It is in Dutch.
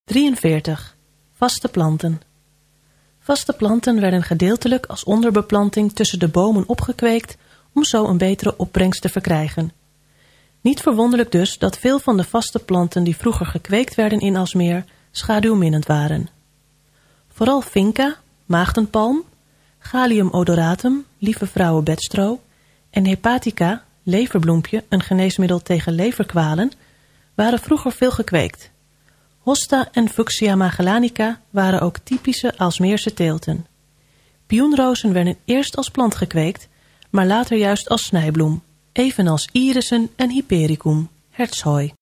43. Vaste planten. Vaste planten werden gedeeltelijk als onderbeplanting tussen de bomen opgekweekt om zo een betere opbrengst te verkrijgen. Niet verwonderlijk dus dat veel van de vaste planten die vroeger gekweekt werden in Aalsmeer schaduwminnend waren. Vooral vinca, maagdenpalm, Galium odoratum, lieve vrouwenbedstro, en hepatica, leverbloempje, een geneesmiddel tegen leverkwalen, waren vroeger veel gekweekt. Hosta en Fuchsia magellanica waren ook typische Aalsmeerse teelten. Pioenrozen werden eerst als plant gekweekt, maar later juist als snijbloem, evenals irissen en hypericum, hertshooi.